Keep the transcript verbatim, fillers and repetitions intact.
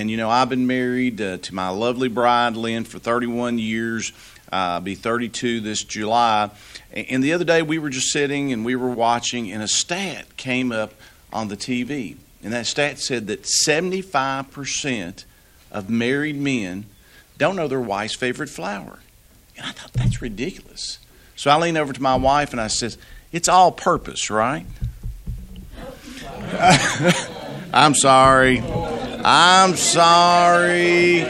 And, you know, I've been married uh, to my lovely bride, Lynn, for thirty-one years. Uh, I'll be thirty-two this July. And the other day we were just sitting and we were watching, and a stat came up on the T V. And that stat said that seventy-five percent of married men don't know their wife's favorite flower. And I thought, that's ridiculous. So I leaned over to my wife and I said, it's all purpose, right? I'm sorry. I'm sorry.